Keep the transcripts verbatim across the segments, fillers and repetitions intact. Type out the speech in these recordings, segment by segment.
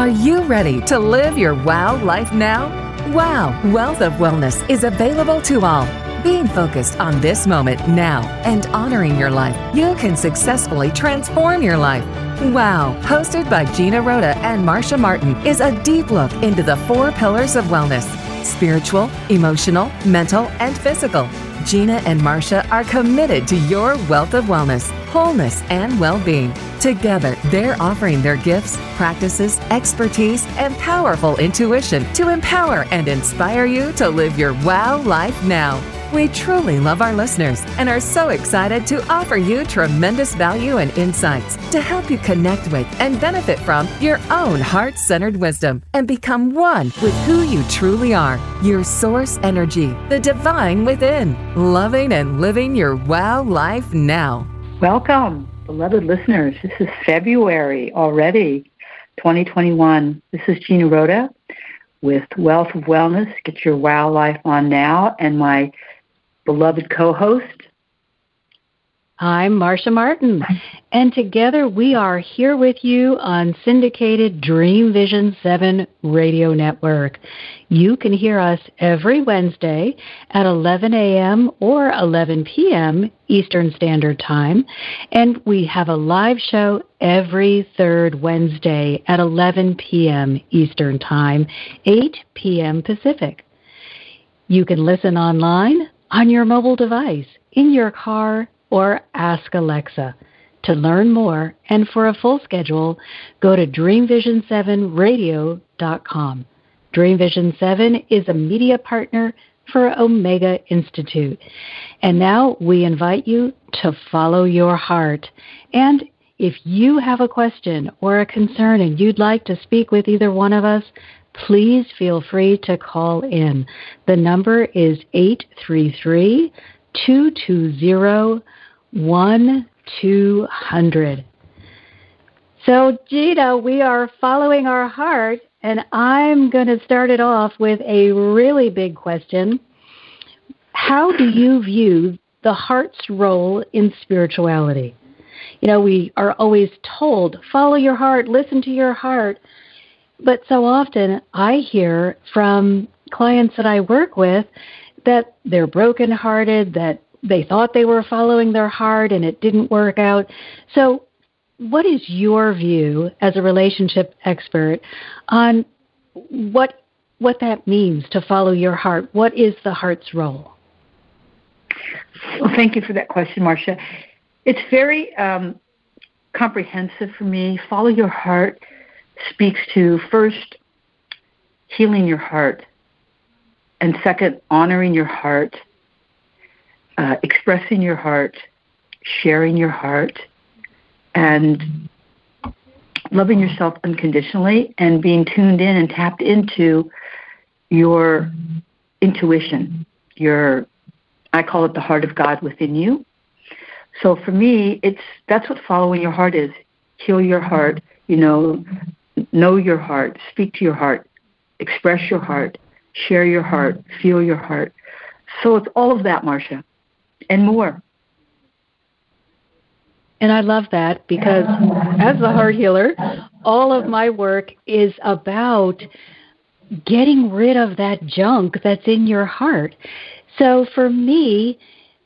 Are you ready to live your wow life now? Wow Wealth of Wellness is available to all. Being focused on this moment now and honoring your life, you can successfully transform your life. Wow, hosted by Gina Rhoda and Marsha Martin, is a deep look into the four pillars of wellness: spiritual, emotional, mental, and physical. Gina and Marsha are committed to your wealth of wellness, wholeness, and well-being. Together, they're offering their gifts, practices, expertise, and powerful intuition to empower and inspire you to live your wow life now. We truly love our listeners and are so excited to offer you tremendous value and insights to help you connect with and benefit from your own heart-centered wisdom and become one with who you truly are, your source energy, the divine within, loving and living your wow life now. Welcome, beloved listeners. This is February already, twenty twenty-one. This is Gina Rhoda with Wealth of Wellness. Get your wow life on now, and my beloved co-host. I'm Marsha Martin, and together we are here with you on syndicated Dream Vision seven radio network. You can hear us every Wednesday at eleven a.m. or eleven p.m. Eastern Standard Time, and we have a live show every third Wednesday at eleven p.m. Eastern Time, eight p.m. Pacific. You can listen online on your mobile device, in your car, or ask Alexa. To learn more and for a full schedule, go to dream vision seven radio dot com. Dream Vision seven is a media partner for Omega Institute. And now we invite you to follow your heart. And if you have a question or a concern and you'd like to speak with either one of us, please feel free to call in. The number is eight three three, two two zero, one two zero zero. So, Gina, we are following our heart, and I'm going to start it off with a really big question. How do you view the heart's role in spirituality? You know, we are always told, follow your heart, listen to your heart. But so often I hear from clients that I work with that they're brokenhearted, that they thought they were following their heart and it didn't work out. So what is your view as a relationship expert on what what that means to follow your heart? What is the heart's role? Well, thank you for that question, Marsha. It's very um, comprehensive for me. Follow your heart speaks to, first, healing your heart, and second, honoring your heart, uh, expressing your heart, sharing your heart, and loving yourself unconditionally and being tuned in and tapped into your intuition, your, I call it the heart of God within you. So for me, it's that's what following your heart is. Heal your heart, you know, know your heart, speak to your heart, express your heart, share your heart, feel your heart. So it's all of that, Marsha, and more. And I love that because as a heart healer, all of my work is about getting rid of that junk that's in your heart. So for me,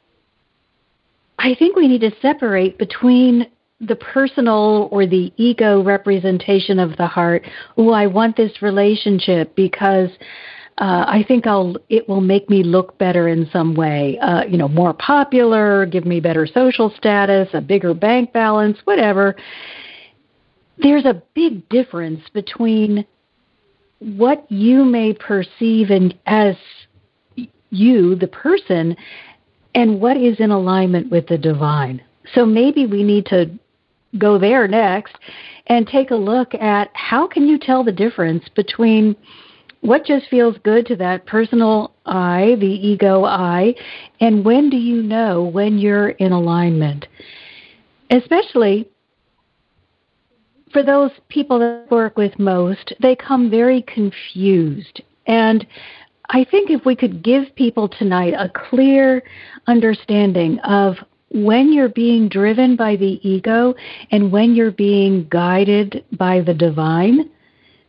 I think we need to separate between the personal or the ego representation of the heart. Oh, I want this relationship because uh, I think I'll it will make me look better in some way, uh, you know, more popular, give me better social status, a bigger bank balance, whatever. There's a big difference between what you may perceive in, as you, the person, and what is in alignment with the divine. So maybe we need to go there next and take a look at how can you tell the difference between what just feels good to that personal I, the ego I, and when do you know when you're in alignment? Especially for those people that I work with most, they come very confused. And I think if we could give people tonight a clear understanding of when you're being driven by the ego and when you're being guided by the divine,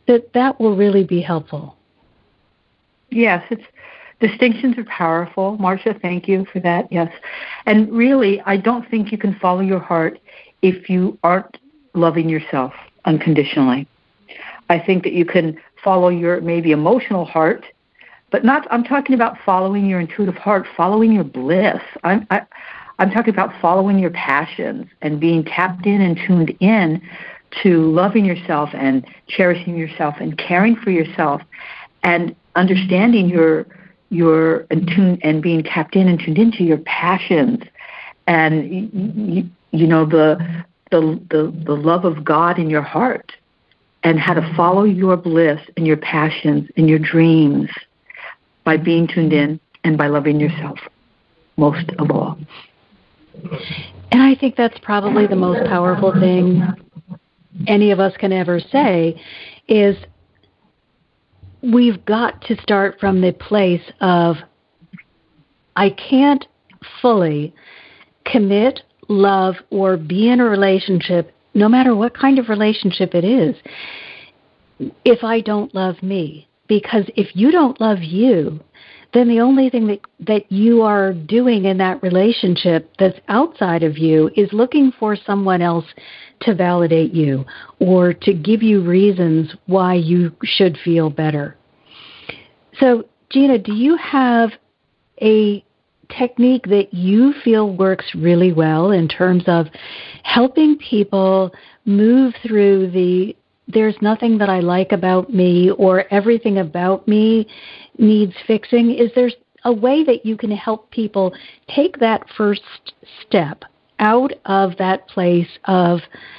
that that will really be helpful. Yes, it's distinctions are powerful. Marcia, thank you for that. Yes. And really, I don't think you can follow your heart if you aren't loving yourself unconditionally. I think that you can follow your maybe emotional heart, but not, I'm talking about following your intuitive heart, following your bliss. I'm, I, I'm talking about following your passions and being tapped in and tuned in to loving yourself and cherishing yourself and caring for yourself and understanding your your and tune and being tapped in and tuned into your passions and you, you know the, the the the love of God in your heart and how to follow your bliss and your passions and your dreams by being tuned in and by loving yourself most of all. And I think that's probably the most powerful thing any of us can ever say is we've got to start from the place of I can't fully commit, love, or be in a relationship, no matter what kind of relationship it is, if I don't love me. Because if you don't love you, then the only thing that, that you are doing in that relationship that's outside of you is looking for someone else to validate you or to give you reasons why you should feel better. So, Gina, do you have a technique that you feel works really well in terms of helping people move through the there's nothing that I like about me or everything about me needs fixing? Is there a way that you can help people take that first step out of that place of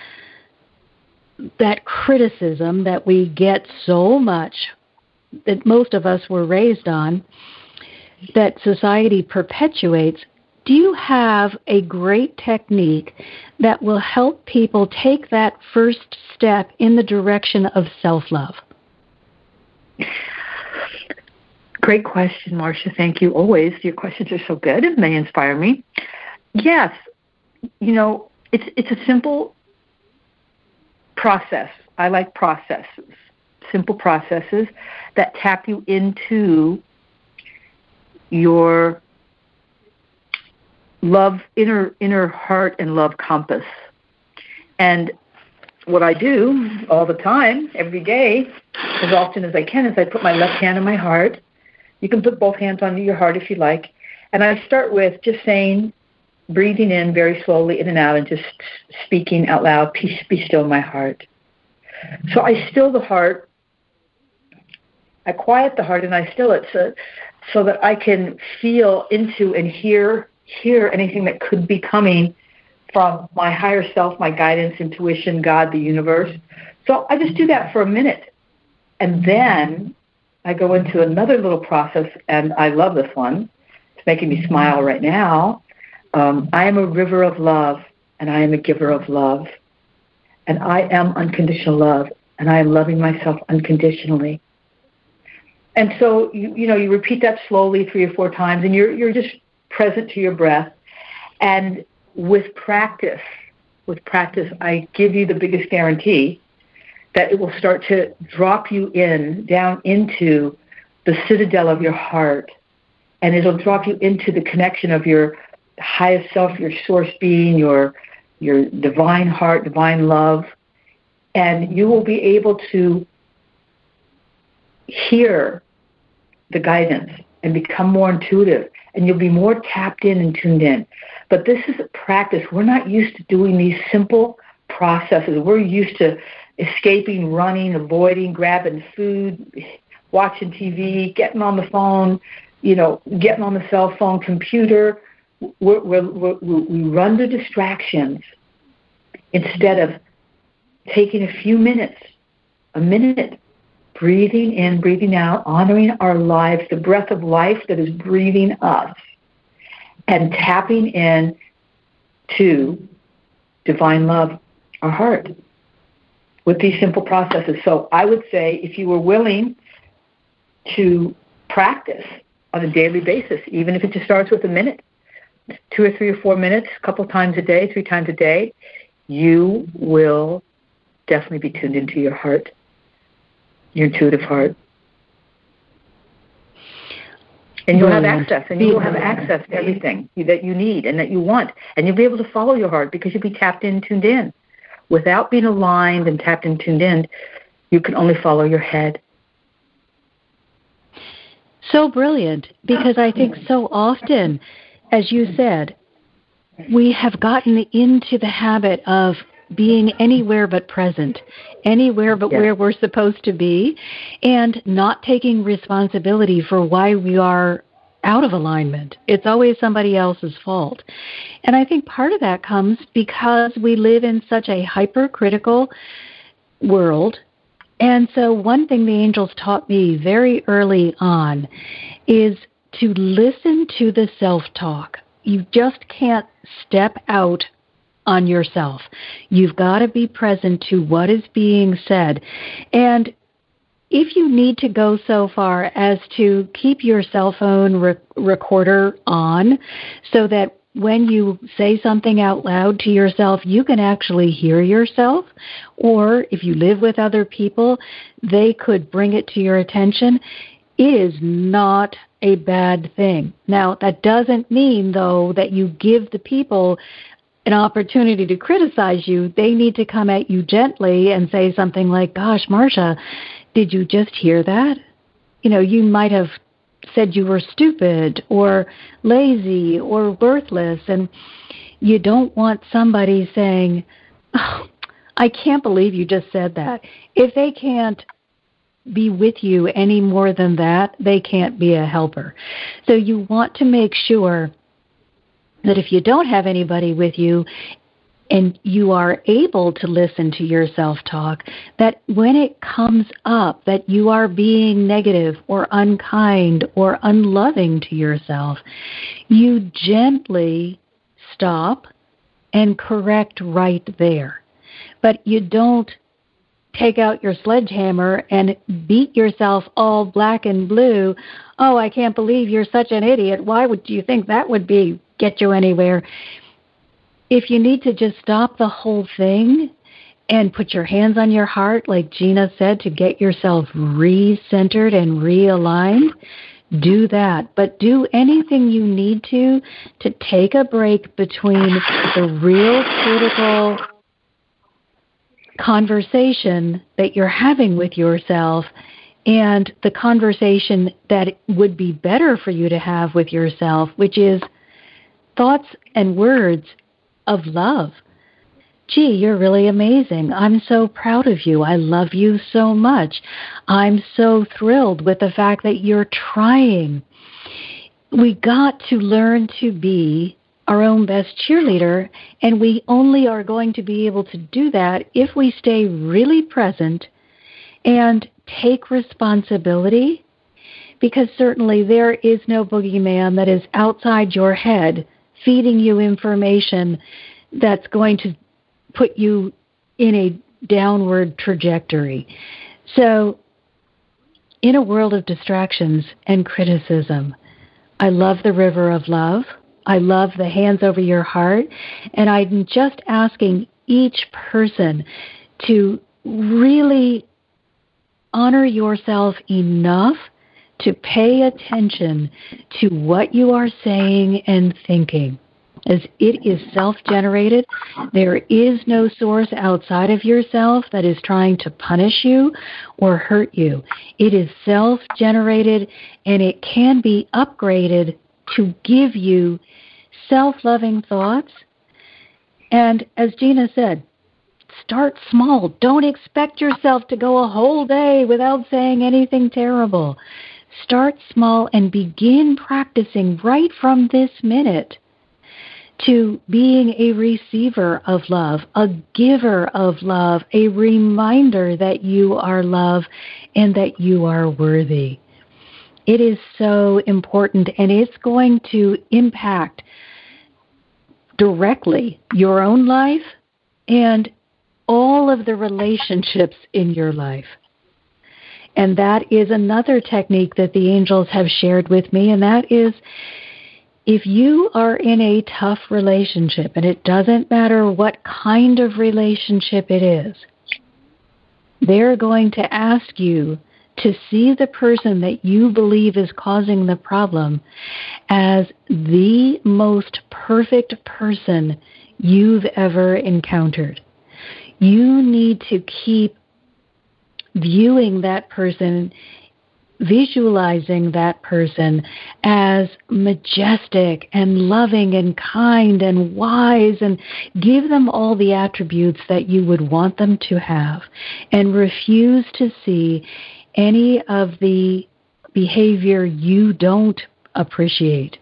that criticism that we get so much, that most of us were raised on, that society perpetuates? Do you have a great technique that will help people take that first step in the direction of self-love? Great question, Marcia. Thank you. Always. Your questions are so good and they inspire me. Yes. You know, it's it's a simple process. I like processes, simple processes that tap you into your love, inner inner heart and love compass. And what I do all the time, every day, as often as I can, is I put my left hand on my heart. You can put both hands on your heart if you like. And I start with just saying, breathing in very slowly in and out and just speaking out loud, peace be still my heart. So I still the heart. I quiet the heart and I still it so, so that I can feel into and hear hear anything that could be coming from my higher self, my guidance, intuition, God, the universe. So I just do that for a minute. And then I go into another little process, and I love this one. It's making me smile right now. Um, I am a river of love, and I am a giver of love. And I am unconditional love, and I am loving myself unconditionally. And so, you, you know, you repeat that slowly three or four times, and you're you're just present to your breath. And with practice, with practice, I give you the biggest guarantee that it will start to drop you in, down into the citadel of your heart. And it'll drop you into the connection of your highest self, your source being, your, your divine heart, divine love. And you will be able to hear the guidance and become more intuitive, and you'll be more tapped in and tuned in. But this is a practice. We're not used to doing these simple processes. We're used to escaping, running, avoiding, grabbing food, watching T V, getting on the phone, you know, getting on the cell phone, computer. We're, we're, we're, we run to distractions instead of taking a few minutes, a minute, breathing in, breathing out, honoring our lives, the breath of life that is breathing us, and tapping in to divine love, our heart, with these simple processes. So I would say if you were willing to practice on a daily basis, even if it just starts with a minute, two or three or four minutes, a couple times a day, three times a day, you will definitely be tuned into your heart. your intuitive heart. And you'll have access, and you'll have access to everything that you need and that you want. And you'll be able to follow your heart because you'll be tapped in, tuned in. Without being aligned and tapped in, tuned in, you can only follow your head. So brilliant, because I think so often, as you said, we have gotten into the habit of being anywhere but present, anywhere but yes. where we're supposed to be, and not taking responsibility for why we are out of alignment. It's always somebody else's fault. And I think part of that comes because we live in such a hypercritical world. And so one thing the angels taught me very early on is to listen to the self-talk. You just can't step out on yourself. You've got to be present to what is being said. And if you need to go so far as to keep your cell phone re- recorder on so that when you say something out loud to yourself, you can actually hear yourself, or if you live with other people, they could bring it to your attention, it is not a bad thing. Now, that doesn't mean, though, that you give the people an opportunity to criticize you. They need to come at you gently and say something like, gosh, Marsha, did you just hear that? You know, you might have said you were stupid or lazy or worthless, and you don't want somebody saying, oh, I can't believe you just said that. If they can't be with you any more than that, they can't be a helper. So you want to make sure that if you don't have anybody with you and you are able to listen to your self-talk, that when it comes up that you are being negative or unkind or unloving to yourself, you gently stop and correct right there. But you don't take out your sledgehammer and beat yourself all black and blue. Oh, I can't believe you're such an idiot. Why would you think that would be get you anywhere? If you need to just stop the whole thing and put your hands on your heart, like Gina said, to get yourself re-centered and realigned, do that. But do anything you need to to take a break between the real critical conversation that you're having with yourself and the conversation that would be better for you to have with yourself, which is thoughts and words of love. Gee, you're really amazing. I'm so proud of you. I love you so much. I'm so thrilled with the fact that you're trying. We got to learn to be our own best cheerleader, and we only are going to be able to do that if we stay really present and take responsibility, because certainly there is no boogeyman that is outside your head feeding you information that's going to put you in a downward trajectory. So in a world of distractions and criticism, I love the river of love. I love the hands over your heart. And I'm just asking each person to really honor yourself enough to pay attention to what you are saying and thinking. As it is self-generated, there is no source outside of yourself that is trying to punish you or hurt you. It is self-generated, and it can be upgraded to give you self-loving thoughts. And as Gina said, start small. Don't expect yourself to go a whole day without saying anything terrible. Start small and begin practicing right from this minute to being a receiver of love, a giver of love, a reminder that you are loved and that you are worthy. It is so important, and it's going to impact directly your own life and all of the relationships in your life. And that is another technique that the angels have shared with me, and that is, if you are in a tough relationship, and it doesn't matter what kind of relationship it is, they're going to ask you to see the person that you believe is causing the problem as the most perfect person you've ever encountered. You need to keep viewing that person, visualizing that person as majestic and loving and kind and wise, and give them all the attributes that you would want them to have, and refuse to see any of the behavior you don't appreciate.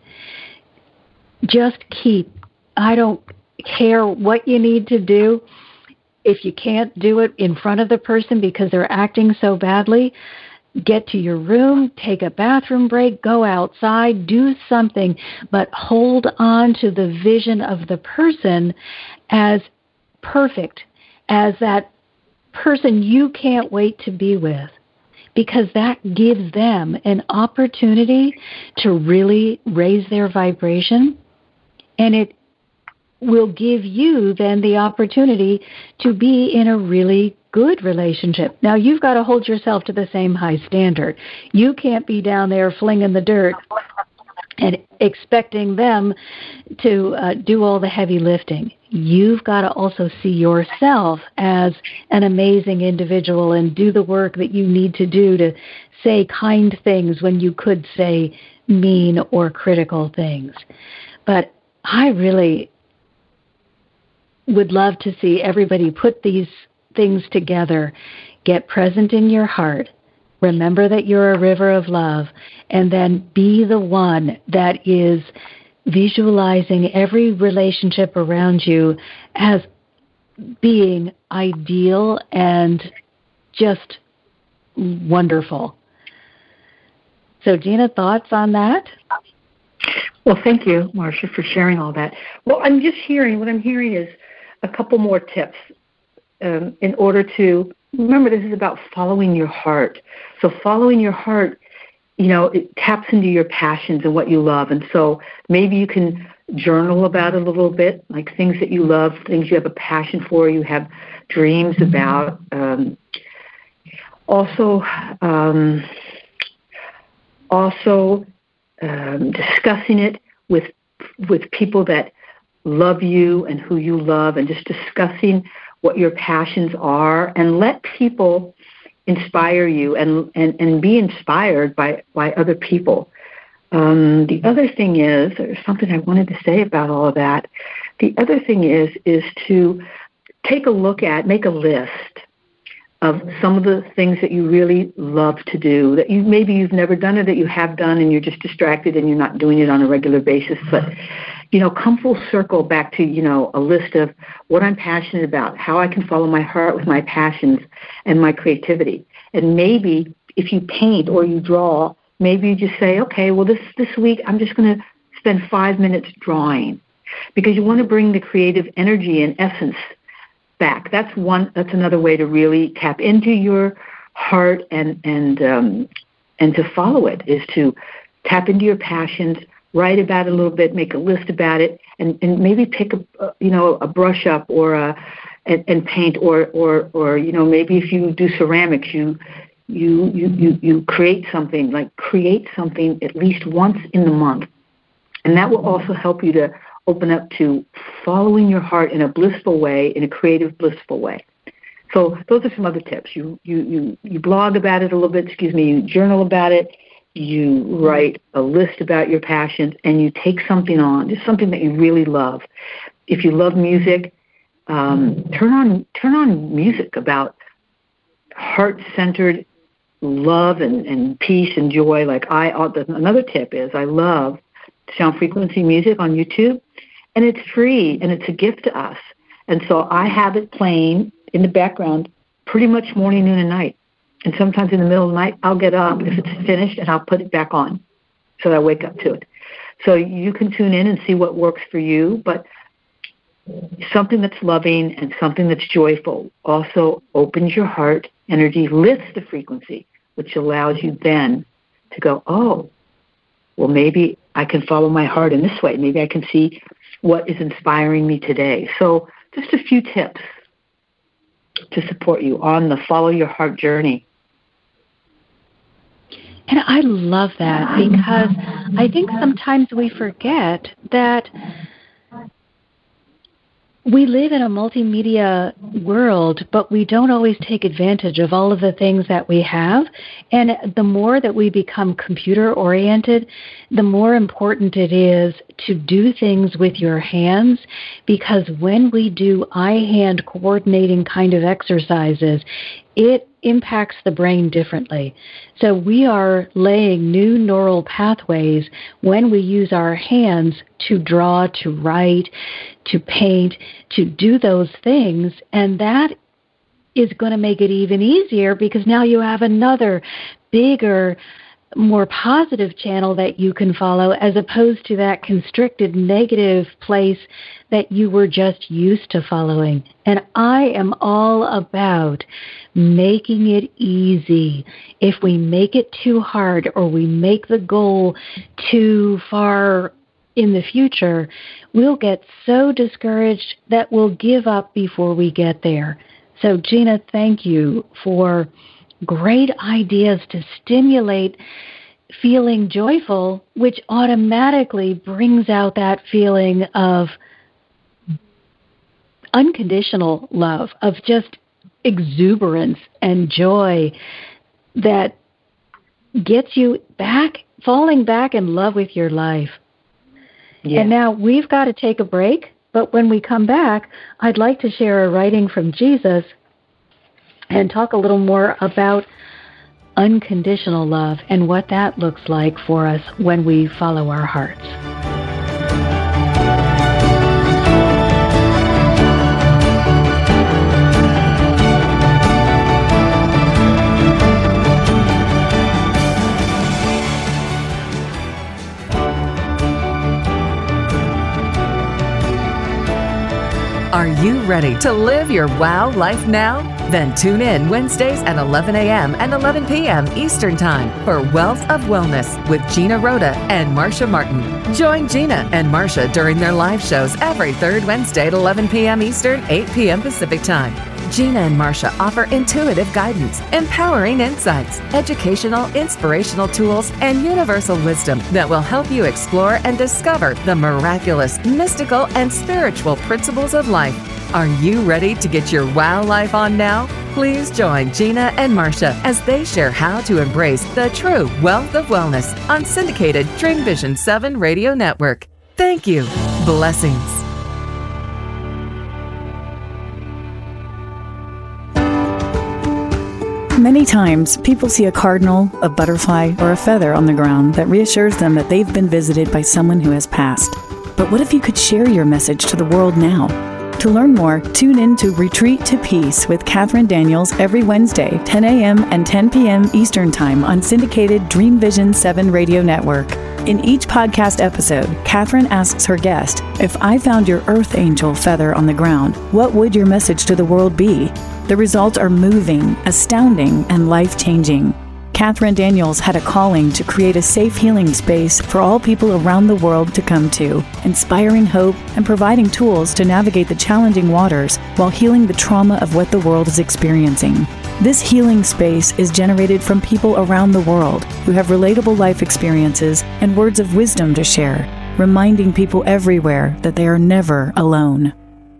Just keep, I don't care what you need to do. If you can't do it in front of the person because they're acting so badly, get to your room, take a bathroom break, go outside, do something, but hold on to the vision of the person as perfect, as that person you can't wait to be with, because that gives them an opportunity to really raise their vibration, and it will give you then the opportunity to be in a really good relationship. Now, you've got to hold yourself to the same high standard. You can't be down there flinging the dirt and expecting them to uh, do all the heavy lifting. You've got to also see yourself as an amazing individual and do the work that you need to do to say kind things when you could say mean or critical things. But I really would love to see everybody put these things together. Get present in your heart. Remember that you're a river of love, and then be the one that is visualizing every relationship around you as being ideal and just wonderful. So, Gina, thoughts on that? Well, thank you, Marcia, for sharing all that. Well, I'm just hearing, what I'm hearing is a couple more tips um, in order to, remember, this is about following your heart. So following your heart, you know, it taps into your passions and what you love. And so maybe you can journal about it a little bit, like things that you love, things you have a passion for, you have dreams about. Um, also, um, also um, discussing it with with people that love you and who you love, and just discussing what your passions are, and let people inspire you and, and, and be inspired by, by other people. Um, the other thing is, there's something I wanted to say about all of that. The other thing is, is to take a look at, make a list of some of the things that you really love to do, that you maybe you've never done or that you have done and you're just distracted and you're not doing it on a regular basis. But, you know, come full circle back to, you know, a list of what I'm passionate about, how I can follow my heart with my passions and my creativity. And maybe if you paint or you draw, maybe you just say, okay, well, this, this week I'm just going to spend five minutes drawing, because you want to bring the creative energy and essence back. That's one. That's another way to really tap into your heart and and um, and to follow it, is to tap into your passions, write about it a little bit, make a list about it, and, and maybe pick a you know a brush up or a and, and paint, or or or you know maybe if you do ceramics, you you you you you create something, like create something at least once in the month, and that will also help you to open up to following your heart in a blissful way, in a creative, blissful way. So those are some other tips. You you you, you blog about it a little bit, excuse me, you journal about it, you write a list about your passions, and you take something on, just something that you really love. If you love music, um, turn on turn on music about heart-centered love and, and peace and joy. Like I, another tip is I love sound frequency music on YouTube, and it's free and it's a gift to us. And so I have it playing in the background pretty much morning, noon, and night. And sometimes in the middle of the night, I'll get up if it's finished and I'll put it back on so that I wake up to it. So you can tune in and see what works for you, but something that's loving and something that's joyful also opens your heart energy, lifts the frequency, which allows you then to go, oh, well, maybe I can follow my heart in this way. Maybe I can see what is inspiring me today. So just a few tips. to support you on the Follow Your Heart journey. And I love that, because I think sometimes we forget that we live in a multimedia world, but we don't always take advantage of all of the things that we have. And the more that we become computer-oriented, the more important it is to do things with your hands, because when we do eye-hand coordinating kind of exercises, it impacts the brain differently. So we are laying new neural pathways when we use our hands to draw, to write, to paint, to do those things. And that is going to make it even easier, because now you have another bigger, more positive channel that you can follow, as opposed to that constricted negative place that you were just used to following. And I am all about making it easy. If we make it too hard, or we make the goal too far in the future, we'll get so discouraged that we'll give up before we get there. So Gina, thank you for great ideas to stimulate feeling joyful, which automatically brings out that feeling of unconditional love, of just exuberance and joy that gets you back, falling back in love with your life. Yeah. And now we've got to take a break, but when we come back, I'd like to share a writing from Jesus and talk a little more about unconditional love and what that looks like for us when we follow our hearts. Are you ready to live your wow life now? Then tune in Wednesdays at eleven a.m. and eleven p.m. Eastern Time for Wealth of Wellness with Gina Rhoda and Marsha Martin. Join Gina and Marsha during their live shows every third Wednesday at eleven p.m. Eastern, eight p.m. Pacific Time. Gina and Marsha offer intuitive guidance, empowering insights, educational, inspirational tools, and universal wisdom that will help you explore and discover the miraculous, mystical, and spiritual principles of life. Are you ready to get your wow life on now? Please join Gina and Marsha as they share how to embrace the true wealth of wellness on syndicated Dream Vision seven Radio Network. Thank you. Blessings. Many times, people see a cardinal, a butterfly, or a feather on the ground that reassures them that they've been visited by someone who has passed. But what if you could share your message to the world now? To learn more, tune in to Retreat to Peace with Catherine Daniels every Wednesday, ten a.m. and ten p.m. Eastern Time on syndicated Dream Vision seven Radio Network. In each podcast episode, Catherine asks her guest, if I found your earth angel feather on the ground, what would your message to the world be? The results are moving, astounding, and life-changing. Catherine Daniels had a calling to create a safe healing space for all people around the world to come to, inspiring hope and providing tools to navigate the challenging waters while healing the trauma of what the world is experiencing. This healing space is generated from people around the world who have relatable life experiences and words of wisdom to share, reminding people everywhere that they are never alone.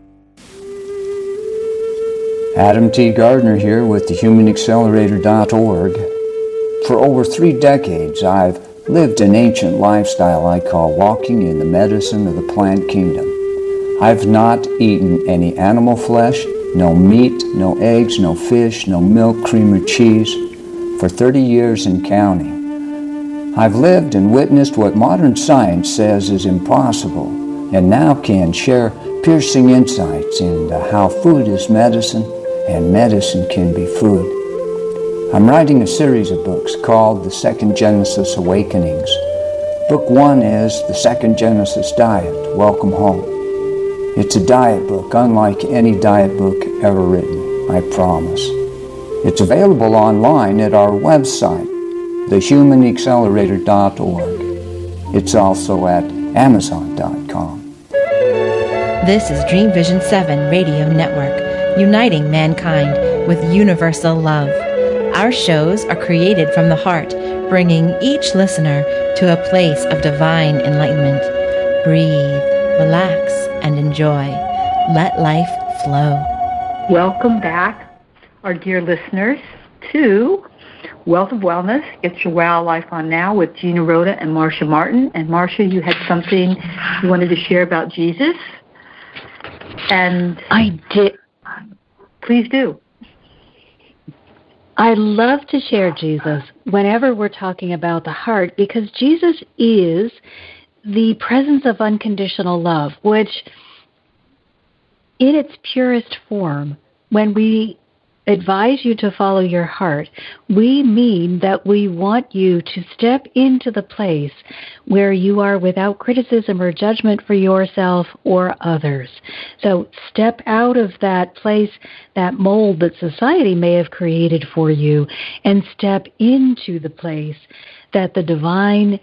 Adam T. Gardner here with the human accelerator dot org. For over three decades, I've lived an ancient lifestyle I call walking in the medicine of the plant kingdom. I've not eaten any animal flesh, no meat, no eggs, no fish, no milk, cream, or cheese for thirty years and counting. I've lived and witnessed what modern science says is impossible, and now can share piercing insights into how food is medicine and medicine can be food. I'm writing a series of books called The Second Genesis Awakenings. Book one is The Second Genesis Diet, Welcome Home. It's a diet book unlike any diet book ever written, I promise. It's available online at our website, the human accelerator dot org. It's also at amazon dot com. This is Dream Vision seven Radio Network, uniting mankind with universal love. Our shows are created from the heart, bringing each listener to a place of divine enlightenment. Breathe, relax, and enjoy. Let life flow. Welcome back, our dear listeners, to Wealth of Wellness. Get your wow life on now with Gina Rhoda and Marcia Martin. And Marcia, you had something you wanted to share about Jesus. And I did. Please do. I love to share Jesus whenever we're talking about the heart, because Jesus is the presence of unconditional love, which in its purest form, when we advise you to follow your heart, we mean that we want you to step into the place where you are without criticism or judgment for yourself or others. So step out of that place, that mold that society may have created for you, and step into the place that the divine,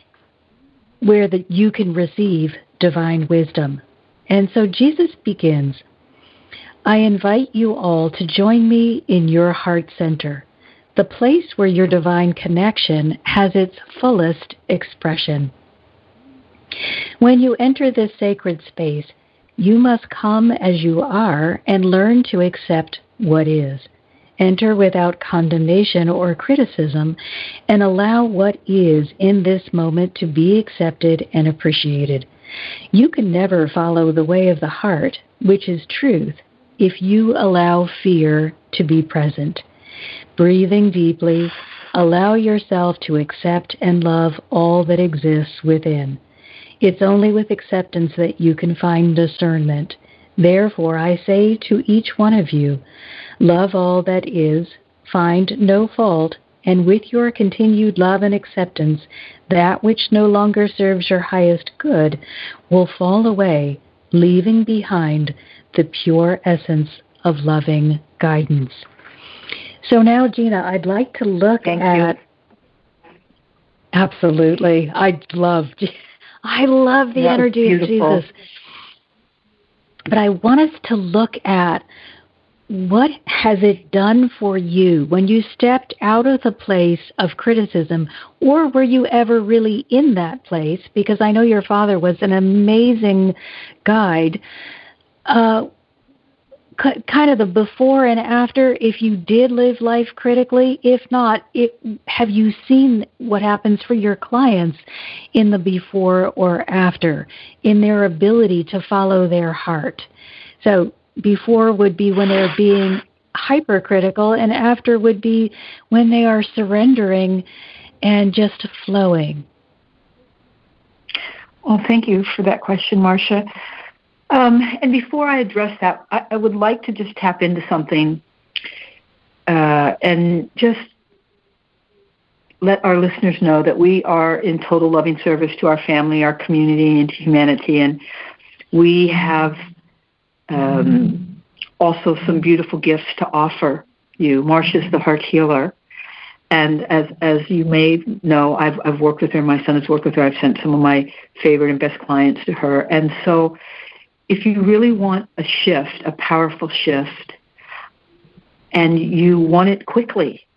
where that you can receive divine wisdom. And so Jesus begins, I invite you all to join me in your heart center, the place where your divine connection has its fullest expression. When you enter this sacred space, you must come as you are and learn to accept what is. Enter without condemnation or criticism and allow what is in this moment to be accepted and appreciated. You can never follow the way of the heart, which is truth, if you allow fear to be present. Breathing deeply, allow yourself to accept and love all that exists within. It's only with acceptance that you can find discernment. Therefore, I say to each one of you, love all that is, find no fault, and with your continued love and acceptance, that which no longer serves your highest good will fall away, leaving behind the pure essence of loving guidance. So now, Gina, I'd like to look Thank at... You. Absolutely. I love, I love the That energy of beautiful. Jesus. But I want us to look at what has it done for you when you stepped out of the place of criticism, or were you ever really in that place? Because I know your father was an amazing guide. Uh, c- kind of the before and after, if you did live life critically. If not, it, have you seen what happens for your clients in the before or after, in their ability to follow their heart? So before would be when they're being hypercritical, and after would be when they are surrendering and just flowing. Well, thank you for that question, Marcia. Um, and before I address that, I, I would like to just tap into something uh, and just let our listeners know that we are in total loving service to our family, our community, and to humanity. And we have um, also some beautiful gifts to offer you. Marcia's the heart healer. And as as you may know, I've I've worked with her. My son has worked with her. I've sent some of my favorite and best clients to her. And so if you really want a shift, a powerful shift, and you want it quickly,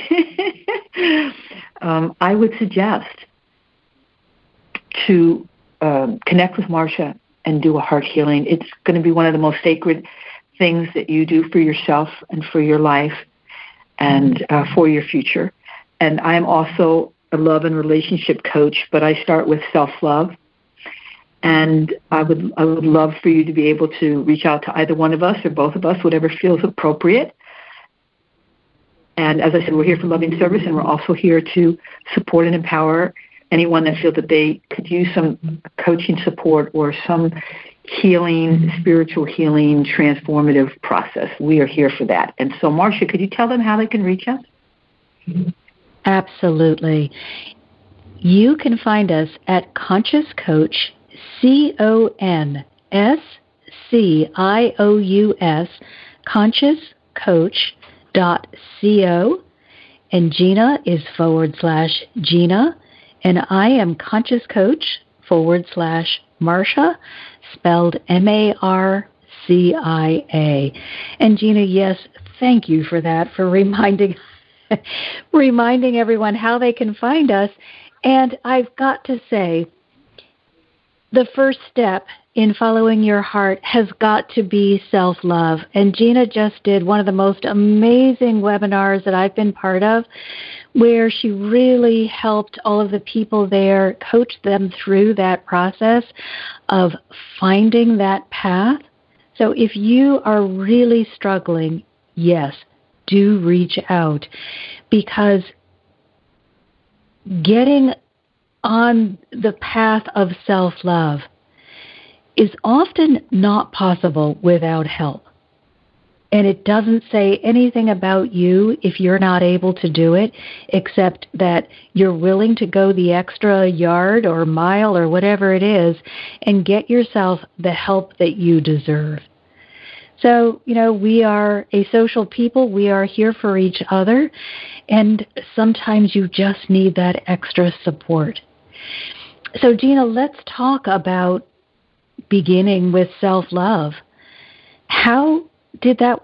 um, I would suggest to um, connect with Marcia and do a heart healing. It's going to be one of the most sacred things that you do for yourself and for your life and uh, for your future. And I'm also a love and relationship coach, but I start with self-love. And I would I would love for you to be able to reach out to either one of us or both of us, whatever feels appropriate. And as I said, we're here for loving service, and we're also here to support and empower anyone that feels that they could use some coaching support or some healing, spiritual healing, transformative process. We are here for that. And so, Marcia, could you tell them how they can reach us? Absolutely. You can find us at Conscious Coach, C O N S C I O U S, conscious coach dot co, and Gina is forward slash Gina, and I am Conscious Coach forward slash Marcia, spelled M A R C I A. And Gina, yes, thank you for that, for reminding reminding everyone how they can find us. And I've got to say, the first step in following your heart has got to be self-love. And Gina just did one of the most amazing webinars that I've been part of, where she really helped all of the people there, coach them through that process of finding that path. So if you are really struggling, yes, do reach out, because getting on the path of self-love is often not possible without help. And it doesn't say anything about you if you're not able to do it, except that you're willing to go the extra yard or mile or whatever it is and get yourself the help that you deserve. So, you know, we are a social people. We are here for each other. And sometimes you just need that extra support. So, Gina, let's talk about beginning with self-love. How did that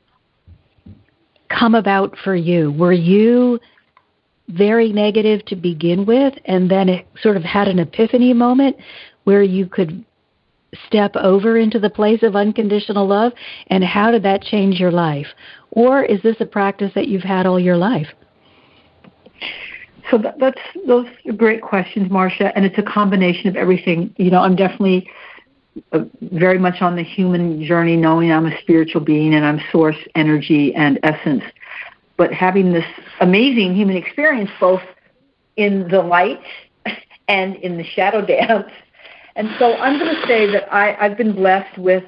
come about for you? Were you very negative to begin with, and then it sort of had an epiphany moment where you could step over into the place of unconditional love? And how did that change your life? Or is this a practice that you've had all your life? So that, that's those are great questions, Marcia, and it's a combination of everything. You know, I'm definitely uh, very much on the human journey, knowing I'm a spiritual being and I'm source, energy, and essence. But having this amazing human experience, both in the light and in the shadow dance. And so I'm going to say that I, I've been blessed with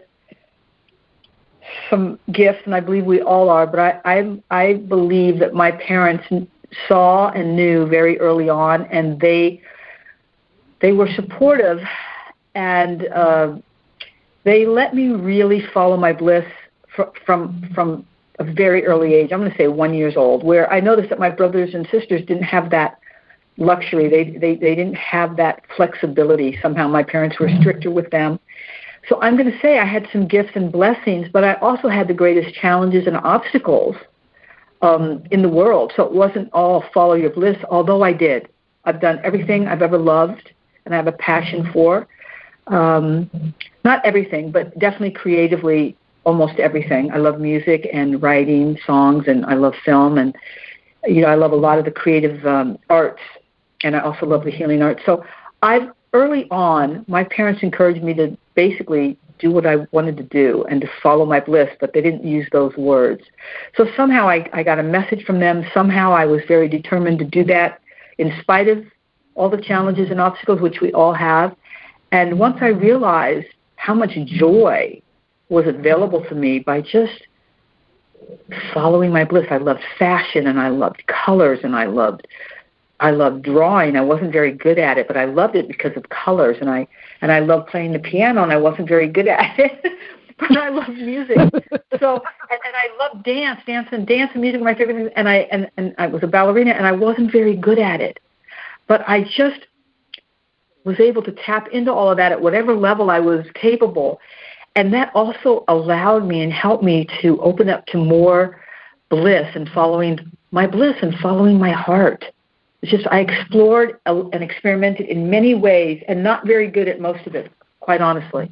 some gifts, and I believe we all are, but I, I, I believe that my parents saw and knew very early on, and they they were supportive, and uh, they let me really follow my bliss fr- from from a very early age. I'm going to say one years old, where I noticed that my brothers and sisters didn't have that luxury. They, they they didn't have that flexibility. Somehow my parents were stricter with them. So I'm going to say I had some gifts and blessings, but I also had the greatest challenges and obstacles um, in the world. So it wasn't all follow your bliss, although I did. I've done everything I've ever loved and I have a passion for. Um, not everything, but definitely creatively almost everything. I love music and writing songs, and I love film, and you know I love a lot of the creative um, arts. And I also love the healing arts. So I've early on, my parents encouraged me to basically do what I wanted to do and to follow my bliss, but they didn't use those words. So somehow I, I got a message from them. Somehow I was very determined to do that in spite of all the challenges and obstacles, which we all have. And once I realized how much joy was available to me by just following my bliss. I loved fashion, and I loved colors, and I loved I loved drawing. I wasn't very good at it, but I loved it because of colors, and I and I loved playing the piano, and I wasn't very good at it, but I loved music. So, and, and I loved dance, dance and dance and music were my favorite things. And I and, and I was a ballerina, and I wasn't very good at it, but I just was able to tap into all of that at whatever level I was capable, and that also allowed me and helped me to open up to more bliss and following my bliss and following my heart. It's just I explored and experimented in many ways, and not very good at most of it, quite honestly.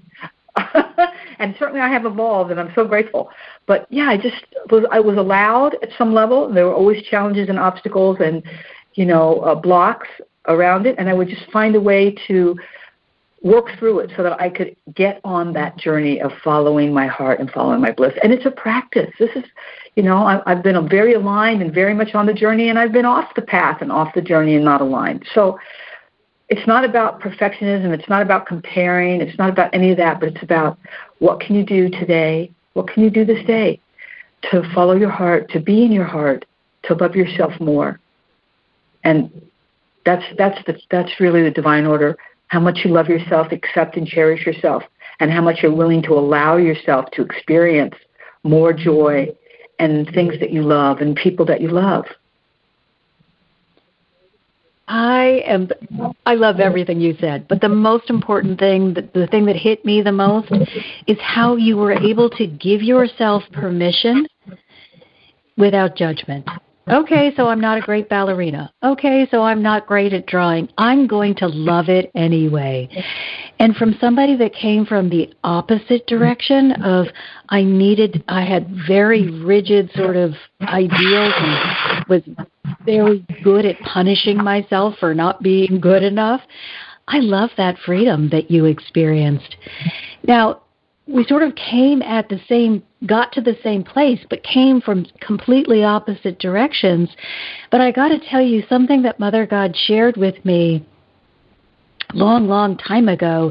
And certainly I have evolved, and I'm so grateful. But yeah, I just was I was allowed at some level. There were always challenges and obstacles and, you know, uh, blocks around it, and I would just find a way to work through it so that I could get on that journey of following my heart and following my bliss. And it's a practice. This is, you know, I, I've been very aligned and very much on the journey, and I've been off the path and off the journey and not aligned. So it's not about perfectionism. It's not about comparing. It's not about any of that, but it's about what can you do today? What can you do this day to follow your heart, to be in your heart, to love yourself more? And that's that's the, that's really the divine order. How much you love yourself, accept and cherish yourself, and how much you're willing to allow yourself to experience more joy and things that you love and people that you love. I am, I love everything you said, but the most important thing, the, the thing that hit me the most is how you were able to give yourself permission without judgment. Okay, so I'm not a great ballerina. Okay, so I'm not great at drawing. I'm going to love it anyway. And from somebody that came from the opposite direction of I needed, I had very rigid sort of ideals and was very good at punishing myself for not being good enough. I love that freedom that you experienced. Now, we sort of came at the same, got to the same place, but came from completely opposite directions. But I got to tell you, something that Mother God shared with me long, long time ago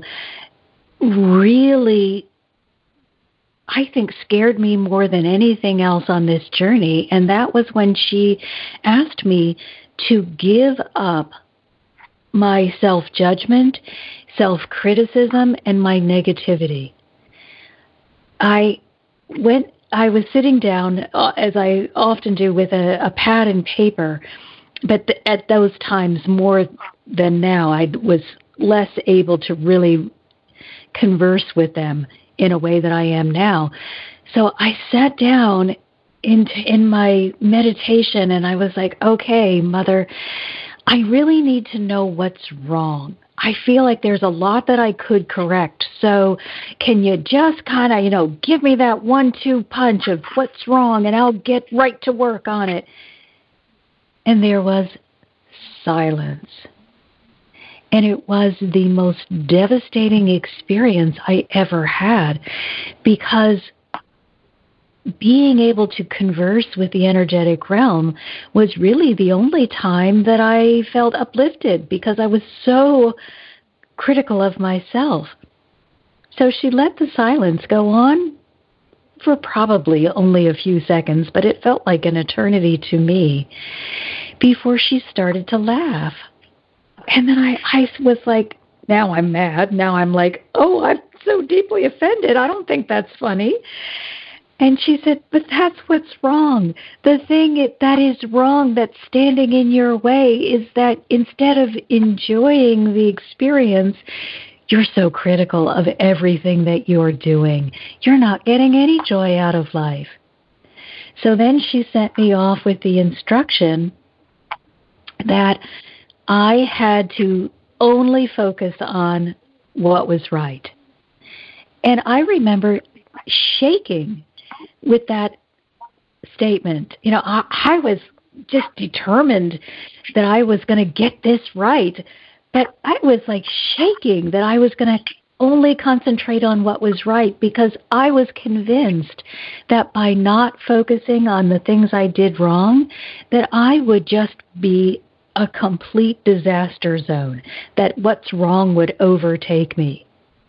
really, I think, scared me more than anything else on this journey. And that was when she asked me to give up my self-judgment, self-criticism, and my negativity. I went, I was sitting down, uh, as I often do, with a, a pad and paper, but th- at those times, more than now, I was less able to really converse with them in a way that I am now. So I sat down into, in my meditation, and I was like, okay, Mother, I really need to know what's wrong. I feel like there's a lot that I could correct. So can you just kind of, you know, give me that one two punch of what's wrong, and I'll get right to work on it. And there was silence. And it was the most devastating experience I ever had, because being able to converse with the energetic realm was really the only time that I felt uplifted, because I was so critical of myself. So she let the silence go on for probably only a few seconds, but it felt like an eternity to me, before she started to laugh. And then I, I was like, now I'm mad. Now I'm like, oh, I'm so deeply offended. I don't think that's funny. And she said, but that's what's wrong. The thing that is wrong that's standing in your way is that instead of enjoying the experience, you're so critical of everything that you're doing. You're not getting any joy out of life. So then she sent me off with the instruction that I had to only focus on what was right. And I remember shaking with that statement. You know, I, I was just determined that I was going to get this right, but I was like shaking that I was going to only concentrate on what was right, because I was convinced that by not focusing on the things I did wrong, that I would just be a complete disaster zone, that what's wrong would overtake me.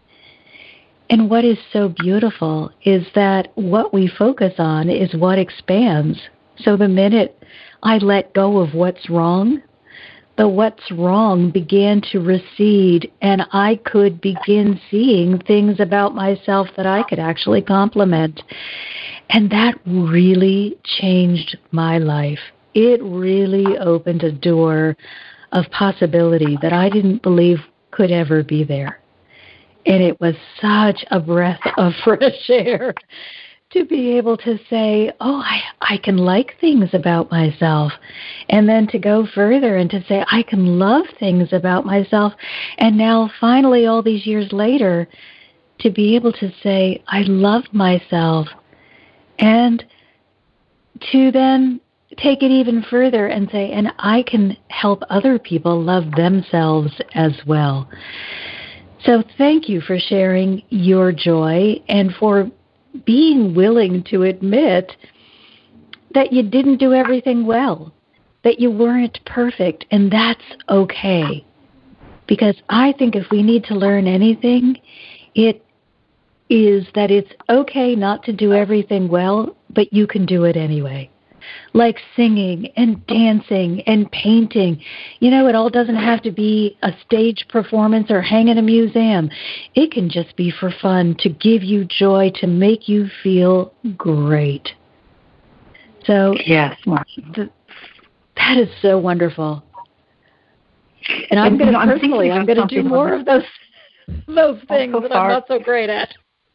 And what is so beautiful is that what we focus on is what expands. So the minute I let go of what's wrong, the what's wrong began to recede, and I could begin seeing things about myself that I could actually compliment. And that really changed my life. It really opened a door of possibility that I didn't believe could ever be there. And it was such a breath of fresh air to be able to say, oh, I, I can like things about myself. And then to go further and to say, I can love things about myself. And now finally, all these years later, to be able to say, I love myself. And to then take it even further and say, and I can help other people love themselves as well. So thank you for sharing your joy and for being willing to admit that you didn't do everything well, that you weren't perfect, and that's okay. Because I think if we need to learn anything, it is that it's okay not to do everything well, but you can do it anyway. Like singing and dancing and painting. You know, it all doesn't have to be a stage performance or hang in a museum. It can just be for fun, to give you joy, to make you feel great. So yes, th- that is so wonderful. And I'm going to I'm personally, I'm going to do more of those those things so that far. I'm not so great at.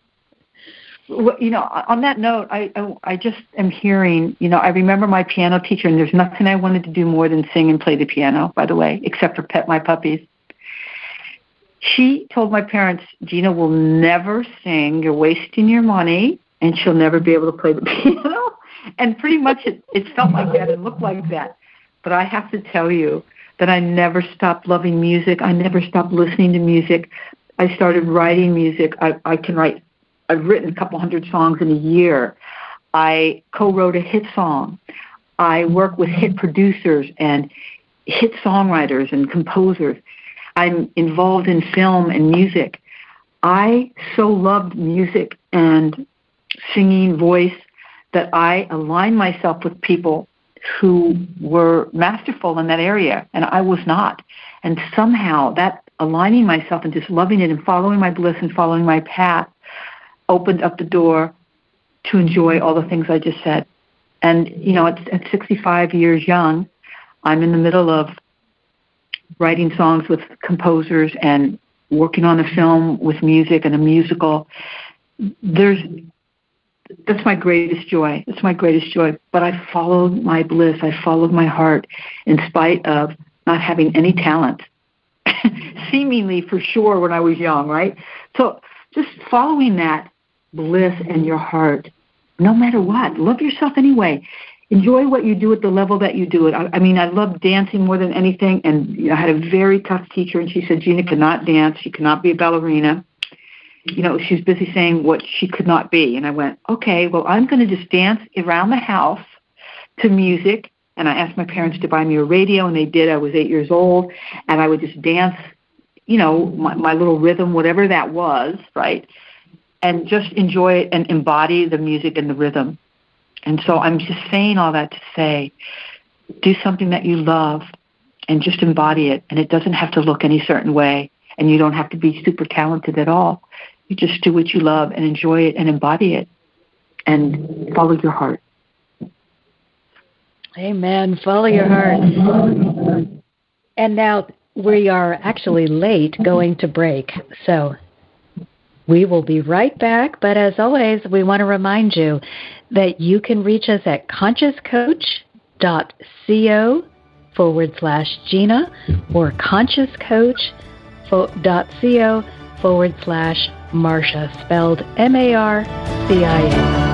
Well, you know, on that note, I, I I just am hearing, you know, I remember my piano teacher, and there's nothing I wanted to do more than sing and play the piano, by the way, except for pet my puppies. She told my parents, Gina will never sing, you're wasting your money, and she'll never be able to play the piano. And pretty much it, it felt like that and looked like that. But I have to tell you that I never stopped loving music. I never stopped listening to music. I started writing music. I, I can write, I've written a couple hundred songs in a year. I co-wrote a hit song. I work with hit producers and hit songwriters and composers. I'm involved in film and music. I so loved music and singing, voice, that I aligned myself with people who were masterful in that area, and I was not. And somehow that aligning myself and just loving it and following my bliss and following my path opened up the door to enjoy all the things I just said. And, you know, at, at sixty-five years young, I'm in the middle of writing songs with composers and working on a film with music and a musical. There's, that's my greatest joy. That's my greatest joy. But I followed my bliss. I followed my heart in spite of not having any talent, seemingly for sure when I was young, right? So just following that bliss and your heart, no matter what. Love yourself anyway. Enjoy what you do at the level that you do it. I, I mean, I love dancing more than anything, and you know, I had a very tough teacher, and she said, Gina cannot dance. She cannot be a ballerina. You know, she was busy saying what she could not be. And I went, okay, well, I'm going to just dance around the house to music. And I asked my parents to buy me a radio, and they did. I was eight years old, and I would just dance, you know, my, my little rhythm, whatever that was, right? And just enjoy it and embody the music and the rhythm. And so I'm just saying all that to say, do something that you love and just embody it. And it doesn't have to look any certain way, and you don't have to be super talented at all. You just do what you love and enjoy it and embody it and follow your heart. Amen. Follow your heart. And now we are actually late going to break, so we will be right back. But as always, we want to remind you that you can reach us at consciouscoach.co forward slash Gina or consciouscoach.co forward slash Marcia, spelled M A R C I A.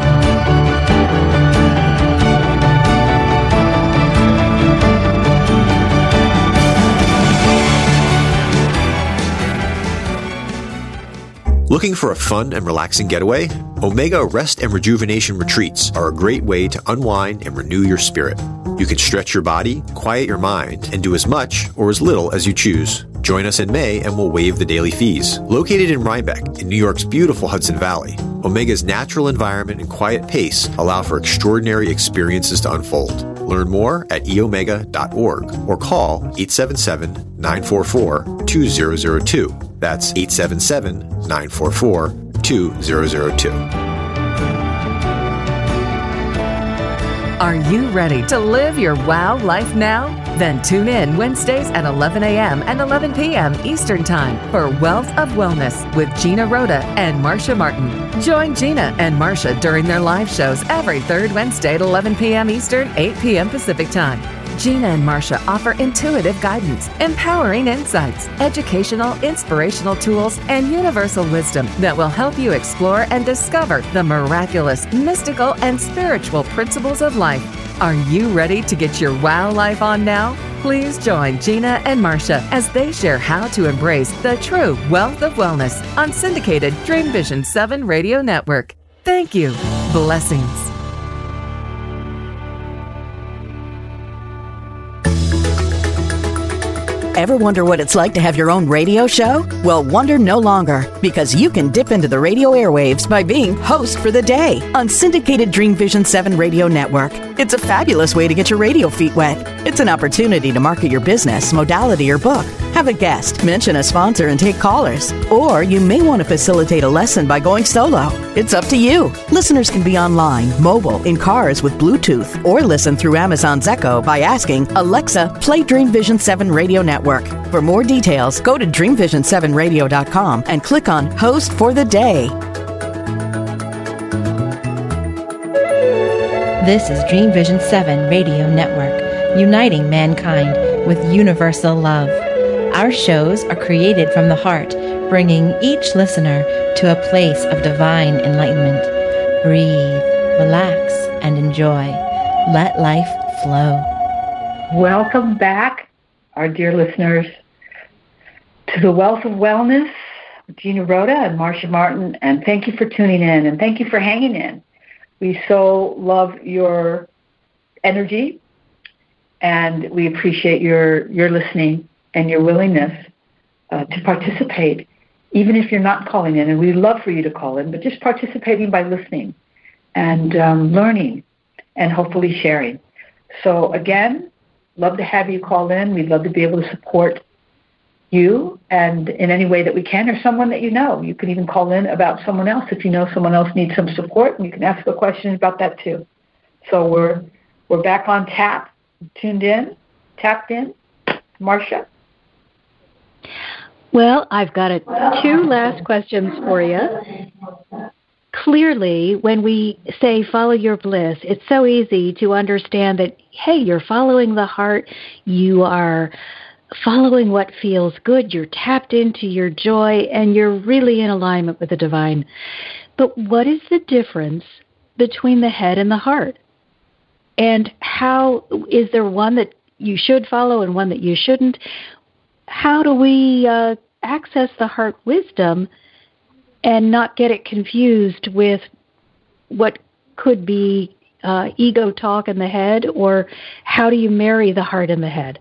Looking for a fun and relaxing getaway? Omega Rest and Rejuvenation Retreats are a great way to unwind and renew your spirit. You can stretch your body, quiet your mind, and do as much or as little as you choose. Join us in May and we'll waive the daily fees. Located in Rhinebeck, in New York's beautiful Hudson Valley, Omega's natural environment and quiet pace allow for extraordinary experiences to unfold. Learn more at e omega dot org or call eight seven seven, nine four four, two zero zero two. That's eight seven seven, nine four four, two zero zero two. Are you ready to live your wow life now? Then tune in Wednesdays at eleven a.m. and eleven p.m. Eastern Time for Wealth of Wellness with Gina Rhoda and Marcia Martin. Join Gina and Marcia during their live shows every third Wednesday at eleven p.m. Eastern, eight p.m. Pacific Time. Gina and Marcia offer intuitive guidance, empowering insights, educational, inspirational tools, and universal wisdom that will help you explore and discover the miraculous, mystical, and spiritual principles of life. Are you ready to get your wow life on now? Please join Gina and Marcia as they share how to embrace the true wealth of wellness on syndicated Dream Vision seven Radio Network. Thank you. Blessings. Ever wonder what it's like to have your own radio show? Well, wonder no longer, because you can dip into the radio airwaves by being host for the day on syndicated Dream Vision seven Radio Network. It's a fabulous way to get your radio feet wet. It's an opportunity to market your business, modality, or book, have a guest, mention a sponsor, and take callers. Or you may want to facilitate a lesson by going solo. It's up to you. Listeners can be online, mobile, in cars with Bluetooth, or listen through Amazon's Echo by asking, Alexa, play Dream Vision seven Radio Network. For more details, go to dream vision seven radio dot com and click on Host for the Day. This is Dream Vision seven Radio Network, uniting mankind with universal love. Our shows are created from the heart, bringing each listener to a place of divine enlightenment. Breathe, relax, and enjoy. Let life flow. Welcome back, our dear listeners, to the Wealth of Wellness with Gina Rhoda and Marcia Martin, and thank you for tuning in, and thank you for hanging in. We so love your energy, and we appreciate your, your listening and your willingness uh, to participate, even if you're not calling in. And we'd love for you to call in, but just participating by listening and um, learning and hopefully sharing. So again, love to have you call in. We'd love to be able to support you and in any way that we can, or someone that you know. You can even call in about someone else if you know someone else needs some support, and you can ask a question about that too. So we're we're back on tap, tuned in, tapped in. Marcia? Well, I've got a, two last questions for you. Clearly, when we say follow your bliss, it's so easy to understand that, hey, you're following the heart, you are following what feels good, you're tapped into your joy, and you're really in alignment with the divine. But what is the difference between the head and the heart? And how is there one that you should follow and one that you shouldn't? How do we uh, access the heart wisdom and not get it confused with what could be uh, ego talk in the head, or how do you marry the heart and the head?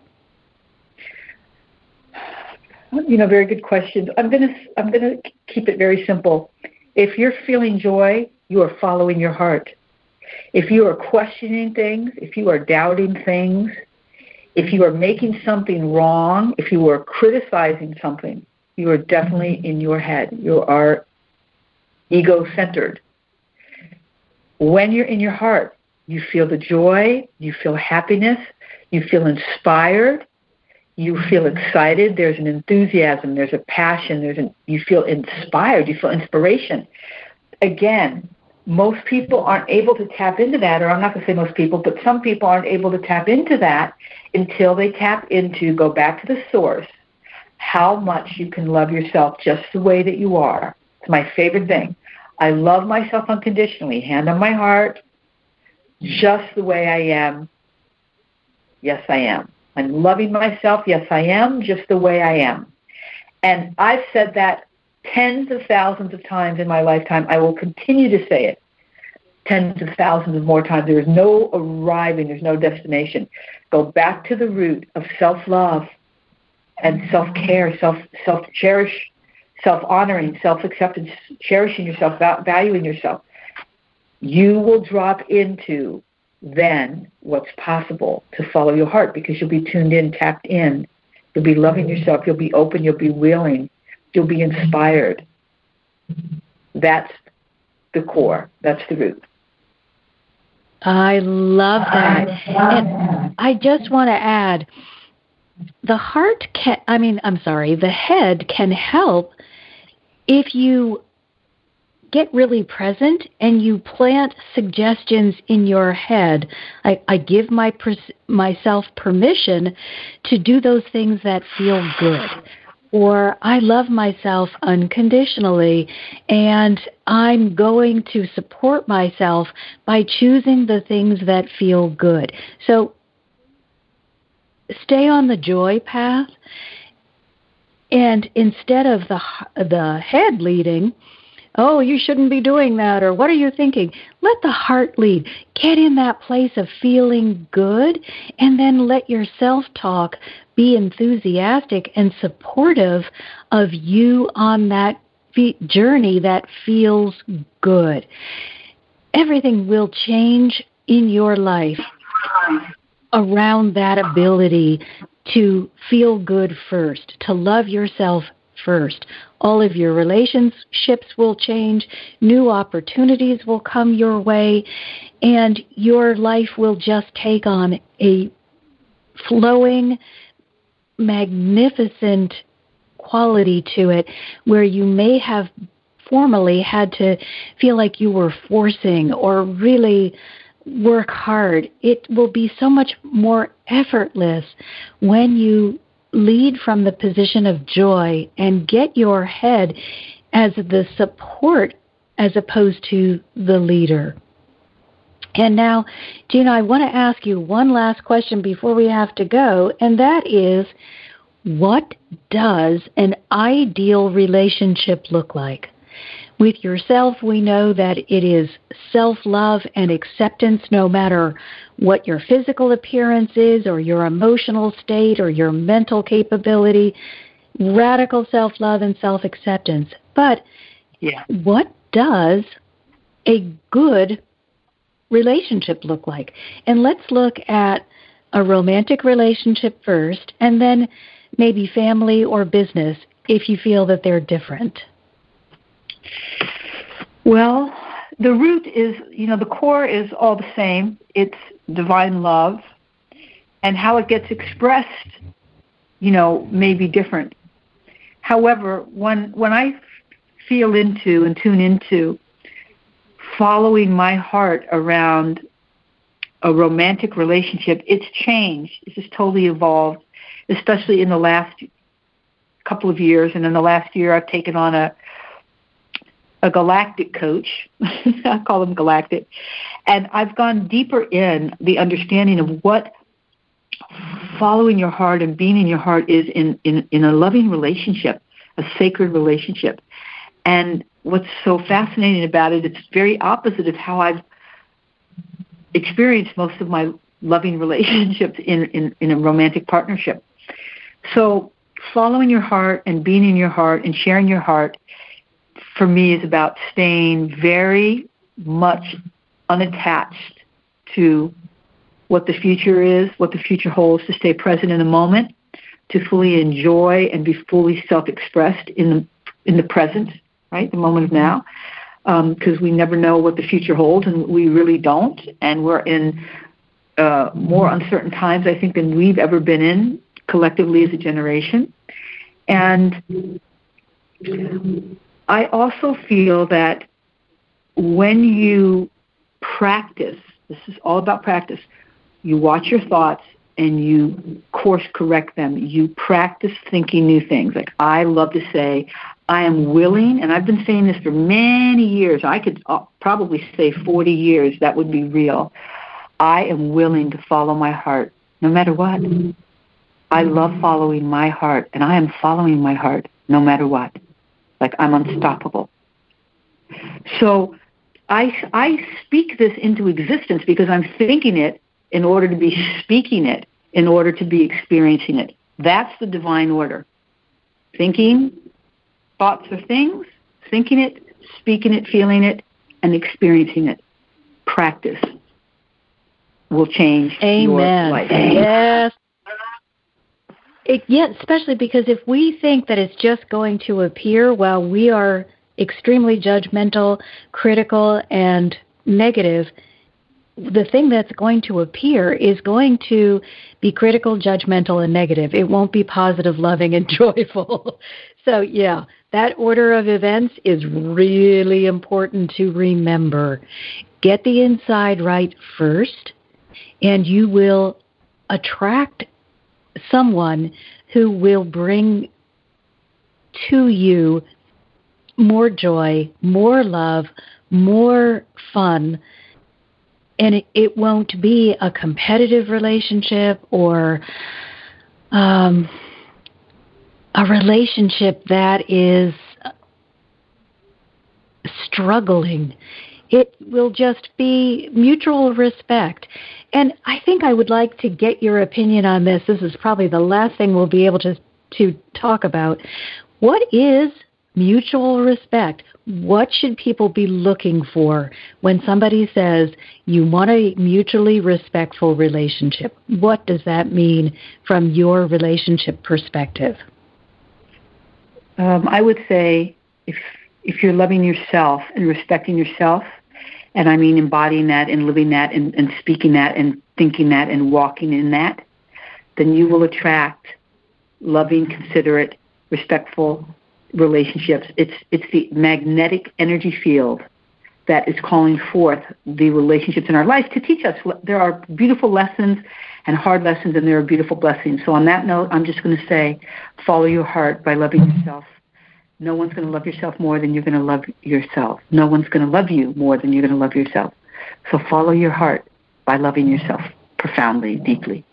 You know, very good questions. I'm going to I'm going to keep it very simple. If you're feeling joy, you are following your heart. If you are questioning things, if you are doubting things, if you are making something wrong, if you are criticizing something, you are definitely in your head. You are ego-centered. When you're in your heart, you feel the joy, you feel happiness, you feel inspired, you feel excited, there's an enthusiasm, there's a passion, there's an, you feel inspired, you feel inspiration. Again, most people aren't able to tap into that, or I'm not going to say most people, but some people aren't able to tap into that until they tap into, go back to the source, how much you can love yourself just the way that you are. It's my favorite thing. I love myself unconditionally, hand on my heart, just the way I am. Yes, I am. I'm loving myself. Yes, I am, just the way I am. And I've said that tens of thousands of times in my lifetime. I will continue to say it tens of thousands of more times. There is no arriving. There's no destination. Go back to the root of self-love and self-care, self, self-cherish, self-honoring, self-acceptance, cherishing yourself, valuing yourself. You will drop into then what's possible to follow your heart, because you'll be tuned in, tapped in. You'll be loving yourself. You'll be open. You'll be willing. You'll be inspired. That's the core. That's the root. I love that. And I just want to add, the heart can, I mean, I'm sorry, the head can help if you get really present and you plant suggestions in your head. I, I give my myself permission to do those things that feel good. Or I love myself unconditionally, and I'm going to support myself by choosing the things that feel good. So stay on the joy path, and instead of the the head leading, oh, you shouldn't be doing that, or what are you thinking? Let the heart lead. Get in that place of feeling good, and then let your self-talk be enthusiastic and supportive of you on that fe- journey that feels good. Everything will change in your life around that ability to feel good first, to love yourself first. All of your relationships will change, new opportunities will come your way, and your life will just take on a flowing, magnificent quality to it, where you may have formerly had to feel like you were forcing or really work hard. It will be so much more effortless when you lead from the position of joy and get your head as the support as opposed to the leader. And now, Gina, I want to ask you one last question before we have to go, and that is, what does an ideal relationship look like? With yourself, we know that it is self-love and acceptance no matter what your physical appearance is or your emotional state or your mental capability, radical self-love and self-acceptance. But yeah. What does a good relationship look like? And let's look at a romantic relationship first, and then maybe family or business if you feel that they're different. Well, the root is, you know, the core is all the same. It's divine love. And how it gets expressed, you know, may be different. However, when when I feel into and tune into following my heart around a romantic relationship, it's changed. It's just totally evolved, especially in the last couple of years. And in the last year, I've taken on a a galactic coach. I call them galactic. And I've gone deeper in the understanding of what following your heart and being in your heart is in, in, in a loving relationship, a sacred relationship. And what's so fascinating about it, it's very opposite of how I've experienced most of my loving relationships in, in, in a romantic partnership. So following your heart and being in your heart and sharing your heart, for me, is about staying very much unattached to what the future is, what the future holds, to stay present in the moment, to fully enjoy and be fully self-expressed in the in the present, right, the moment of now, because um, we never know what the future holds, and we really don't, and we're in uh, more uncertain times, I think, than we've ever been in collectively as a generation. And I also feel that when you practice, this is all about practice, you watch your thoughts and you course correct them. You practice thinking new things. Like I love to say, I am willing, and I've been saying this for many years. I could probably say forty years, that would be real. I am willing to follow my heart, no matter what. I love following my heart, and I am following my heart, no matter what. Like I'm unstoppable. So I, I speak this into existence because I'm thinking it in order to be speaking it, in order to be experiencing it. That's the divine order. Thinking, thoughts are things, thinking it, speaking it, feeling it, and experiencing it. Practice will change Amen. Your life. Yes. It, yeah, especially because if we think that it's just going to appear while we are extremely judgmental, critical, and negative, the thing that's going to appear is going to be critical, judgmental, and negative. It won't be positive, loving, and joyful. So, yeah, that order of events is really important to remember. Get the inside right first, and you will attract someone who will bring to you more joy, more love, more fun, and it, it won't be a competitive relationship or um, a relationship that is struggling. It will just be mutual respect. And I think I would like to get your opinion on this. This is probably the last thing we'll be able to, to talk about. What is mutual respect? what should people be looking for when somebody says you want a mutually respectful relationship? What does that mean from your relationship perspective? Um, I would say if if you're loving yourself and respecting yourself, and I mean embodying that and living that and, and speaking that and thinking that and walking in that, then you will attract loving, considerate, respectful relationships. It's it's the magnetic energy field that is calling forth the relationships in our life to teach us. There are beautiful lessons and hard lessons, and there are beautiful blessings. So on that note, I'm just going to say, follow your heart by loving yourself. No one's going to love yourself more than you're going to love yourself. No one's going to love you more than you're going to love yourself. So follow your heart by loving yourself profoundly, deeply.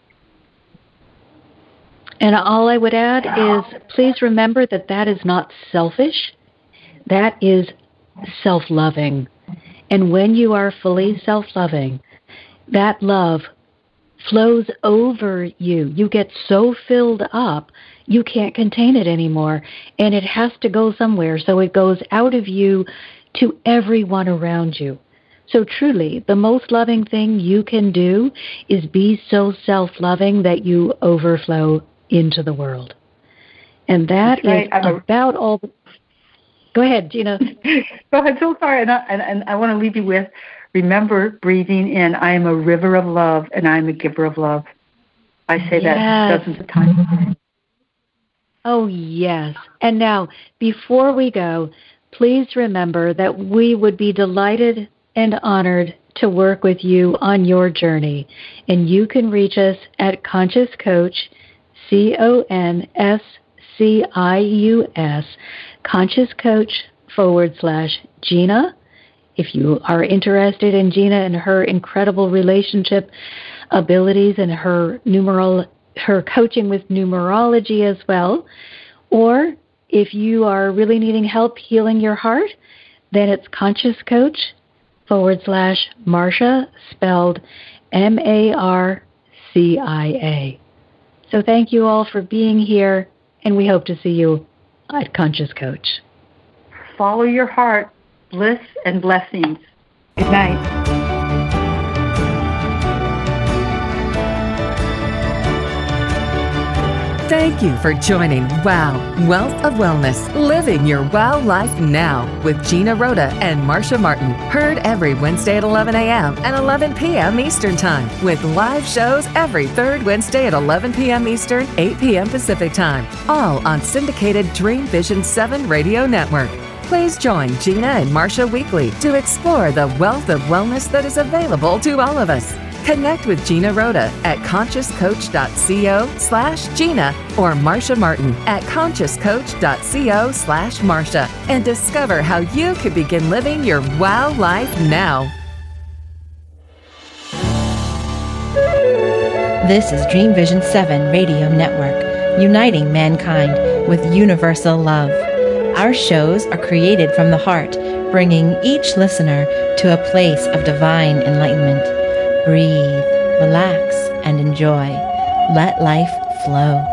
And all I would add is, please remember that that is not selfish. That is self-loving. And when you are fully self-loving, that love flows over you. You get so filled up, you can't contain it anymore. And it has to go somewhere. So it goes out of you to everyone around you. So truly, the most loving thing you can do is be so self-loving that you overflow into the world. And that right. is I'm about all the... Go ahead, Gina. Go ahead. So sorry. And I, and, and I want to leave you with, remember breathing in, I am a river of love and I am a giver of love. I say yes. that dozens of times. Oh, yes. And now, before we go, please remember that we would be delighted and honored to work with you on your journey. And you can reach us at Conscious Coach, C O N S C I U S, Conscious Coach forward slash Gina. If you are interested in Gina and her incredible relationship abilities and her numeral, her coaching with numerology as well, or if you are really needing help healing your heart, then it's Conscious Coach forward slash Marcia, spelled M A R C I A. So thank you all for being here, and we hope to see you at Conscious Coach. Follow your heart. Bliss and blessings. Good night. Thank you for joining WOW, Wealth of Wellness, Living Your WOW Life Now with Gina Rhoda and Marcia Martin. Heard every Wednesday at eleven a.m. and eleven p.m. Eastern Time, with live shows every third Wednesday at eleven p.m. Eastern, eight p.m. Pacific Time, all on syndicated Dream Vision seven Radio Network. Please join Gina and Marcia weekly to explore the wealth of wellness that is available to all of us. Connect with Gina Rhoda at consciouscoach.co slash Gina or Marcia Martin at consciouscoach.co slash Marcia and discover how you can begin living your WOW life now. This is Dream Vision seven Radio Network, uniting mankind with universal love. Our shows are created from the heart, bringing each listener to a place of divine enlightenment. Breathe, relax, and enjoy. Let life flow.